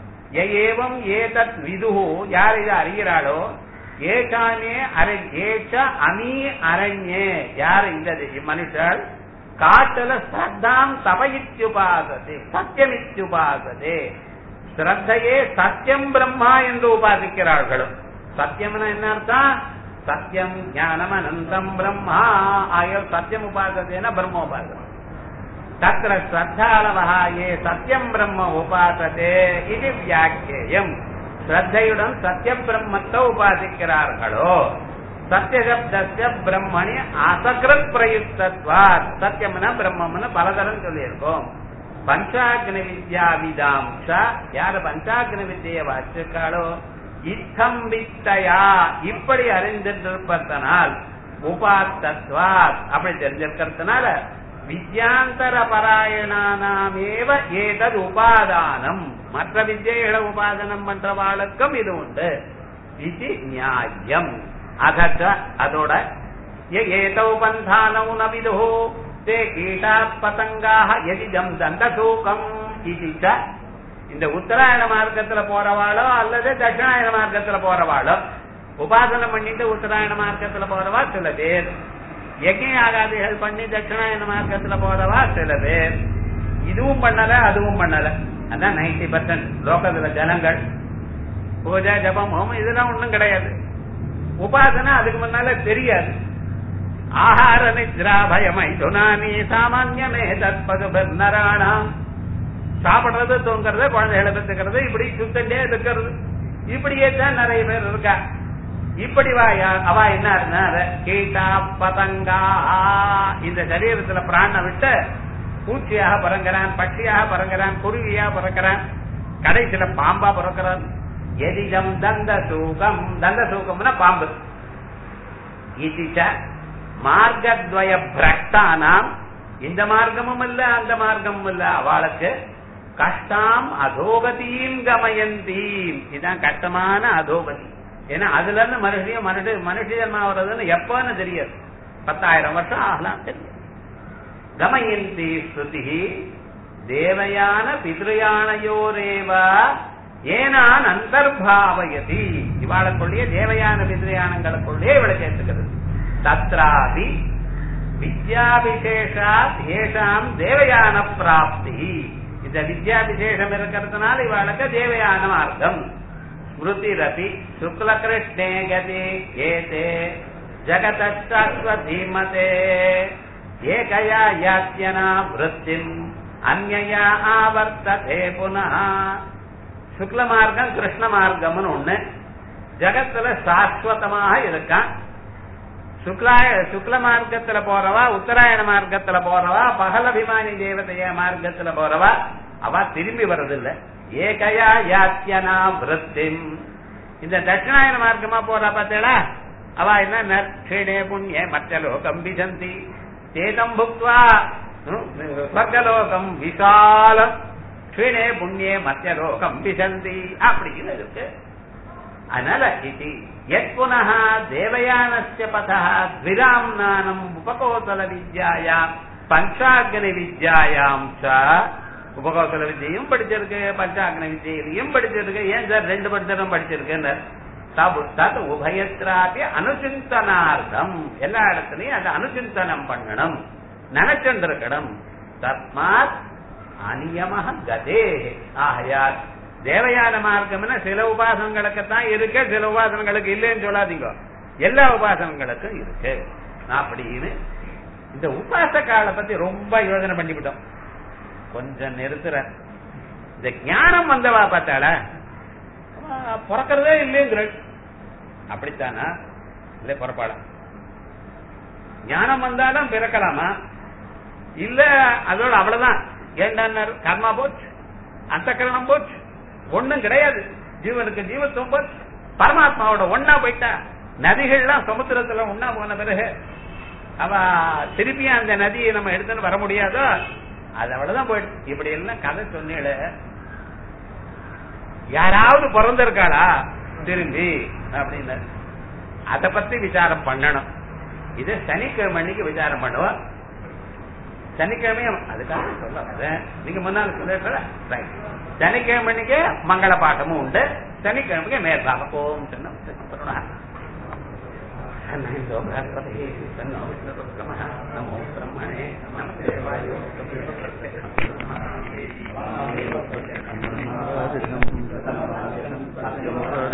ஏவம் ஏதத் விதுஹு யார் இதை அறிகிறாளோ ஏகாமே அரண் ஏஷ அமீ அரண்யே யார் இந்த மனுஷர் காட்டல ஸ்ரத்தாம் தபயித்யுபாசதே சத்தியமித்யுபாசதே ஸ்ரத்தையே சத்தியம் பிரம்மா என்று உபாசிக்கிறார்களும். சத்தியம்னா என்ன அர்த்தம், சத்தியம் ஞானம் அனந்தம் பிரம்மா ஆகியோர் சத்தியம் உபாசதேன பிரம்மோபாசனம். தத்திர ஸ்ரத்தாளவஹ ஏ சத்தியம் பிரம்ம உபாசதே இது வியாக்கியம். ஸ்ரத்தையுடன் சத்திய பிரம்மத்தை உபாசிக்கிறார்களோ சத்தியசப்தஸ்ய பிரம்மணி அசகிருத் பிரயுக்தத்வாத். சத்தியம்னா பிரம்மம்னு பலதரம் சொல்லியிருக்கோம். பஞ்சாக்னி வித்யா விதாம்ச யாரு பஞ்சாக்னி வித்தியை வாசிக்காளோ இத்தம் வித்தையா இப்படி அறிந்திருப்பதனால் உபாத்தத்வாத் அப்படி தெரிஞ்சிருக்கிறதுனால வித்யாந்தர பராயணானாமேவ ஏதது உபாதானம் மற்ற வித்யைகளை உபாதனம் பண்றவாளுக்கும் இது உண்டு. இது நியாயம். அகச்ச அதோட ஏதௌ பந்தானௌ ந விதுஹு தே கீட்டாத் பதங்காஹ யதிஜம் தண்டசூகம். இது இந்த உத்தராயண மார்க்கத்துல போறவாளோ அல்லது தட்சிணாயன மார்க்கத்துல போறவாளோ உபாசனம் பண்ணிட்டு உத்தராயண மார்க்கத்துல போறவா சில பேர், யஜ்ஞ ஆகாதிகள் பண்ணி தட்சிணாயன மார்க்கத்துல போறவா சில பேர். இதுவும் பண்ணல அதுவும் பண்ணல. அதான் நைன்டி பர்சன்ட் லோகத்துல ஜனங்கள். பூஜை ஜபம் ஹோமம் இதெல்லாம் ஒண்ணும் கிடையாது. உபாசனை அதுக்கு முன்னால தெரியாது. ஆஹார நித்ரா பயமை துனானி சாமான்யமே தற்பது நராணாம். சாப்பிடுறது தூங்குறது குழந்தைகளை பெற்றுக்கிறது இப்படி சுத்தண்டே இருக்கிறது இப்படியே தான் நிறைய பேர் இருக்கா. இப்படி வாயா அவ என்ன இருந்தா கீட்டா பதங்கா இந்த சரீரத்துல பிராண விட்டு பூச்சியாக பிறக்கிறான், பட்சியாக பிறக்கிறான், குருவியா பிறக்கிறான், கடைசியில பாம்பா பிறக்கிறான். எதிஜம் தந்த சூகம். தந்த சூகம்னா பாம்பு. இதிச்ச மார்க்கத்வய பிரக்தானாம் இந்த மார்க்கமும் இல்ல அந்த மார்க்கமும் இல்ல அவளுக்கு கஷ்டம் அதோகதியும் கமயந்தீம். இதுதான் கஷ்டமான அதோகதி. ஏன்னா அதுல இருந்து மனுஷிய மனுஷ மனுஷன் ஆகுறதுன்னு எப்பன்னு தெரியாது. பத்தாயிரம் வருஷம் ஆகலாம் தெரியாது. கமயந்தி ஸ்ருதி தேவயான பித்ருயானையோரேவா ஏனான் அந்தர்பாவயதி. இவாளுக்குள்ளே தேவயான பித்ருயானங்களுக்குள்ளே இவளை சேர்த்துக்கிறது. தத்ராபி வித்யாபிசேஷாத் ஏஷாம் தேவயான பிராப்தி. இந்த வித்யாபிசேஷம் இருக்கிறதுனால இவாளுக்கு தேவயான மார்க்கம். ஸ்மிருதிரபி சுக்ல கிருஷ்ணே கதி ஏதே ஜகதீமதே ஏகயா யாத்யனா விருத்திம் அன்யயா ஆவர்த்ததே புனः. சுக்ல மார்க்கம் கிருஷ்ண மார்க்கம்னு ஒண்ணு ஜகத்துல சாஸ்வதமாக இருக்கான். சுக்லாய சுக்ல மார்க்கத்துல போறவா, உத்தராயண மார்க்கத்துல போறவா, பகலபிமானி தேவதைய மார்க்கத்துல போறவா அவ திரும்பி வர்றதில்லை. ஏகயா யாத்யனா விருத்திம். இந்த தட்சிணாயன மார்க்கமா போறா பார்த்தேடா அவ என்ன நட்சணே புண்ணிய மற்றலோகம் விசந்தி சேதம் புக்வா ஸ்வர்கலோகம் விசாலம் க்ஷீணே புண்ணிய மத்தியலோகம் விசந்தி அப்படின்னு இருக்கு. அதனால இது யத் புனः தேவயானஸ்ய பதः த்விராம்னானம் உபகோசல வித்யாயாம் பஞ்சாக்னி வித்யாயாம் ச. உபகோசல வித்யையும் படிச்சிருக்கு, பஞ்சாக்னி வித்யையும் படிச்சிருக்கு. ஏன் சார் ரெண்டு படிச்சதும் படிச்சிருக்குன்னு தத் உபயத்ராபி அனுசிந்தனார்த்தம். எல்லா இடத்துலயும் அதை அனுசிந்தனம் பண்ணணும், நினைச்சுருக்கணும். தஸ்மாத் அநியமஹ கதே. ஆகையால் தேவயான மார்க்கம் சில உபாசனங்களுக்குத்தான் இருக்கு, சில உபாசனங்களுக்கு இல்லைன்னு சொல்லாதீங்க. எல்லா உபாசனங்களுக்கும் இருக்கு அப்படின்னு இந்த உபாசகால பத்தி ரொம்ப யோசனை பண்ணிவிட்டோம். கொஞ்சம் நிறுத்துற. இந்த ஞானம் வந்தவா பார்த்தால பிறக்கிறதே இல்லைங்கிற அப்படித்தானா? இல்ல புறப்பாட ஞானம் வந்தாலும் பிறக்கலாமா? இல்ல அதோட அவ்வளவுதான். ஏண்டா கர்மா போச்சு, அந்த கரணம் போச்சு, ஒண்ணும் கிடையாது. ஜீவனுக்கு ஜீவத்துவம் போச்சு, பரமாத்மாவோட ஒன்னா போயிட்டா. நதிகள்லாம் சமுத்திரத்துல ஒன்னா போன பிறகு அவ திருப்பி அந்த நதியை நம்ம எடுத்துன்னு வர முடியாதோ அது அவ்வளவுதான் போயிடுச்சு. இப்படி எல்லாம் கதை சொன்னீங்கள, யாராவது பிறந்திருக்காளா திரும்பி அப்படின்னு அத பத்தி விசாரம் பண்ணணும். இது சனிக்கிழமை அன்னைக்கு விசாரம் பண்ணுவோம். சனிக்கிழமையும் அதுக்காக சொல்ல வரேன், நீங்க முன்னால சொல்ல சனிக்கிழமை அன்னைக்கு மங்கள பாட்டமும் உண்டு, சனிக்கிழமைக்கு மேற்பாக போகும் சொன்ன நமோ பிரம்மணே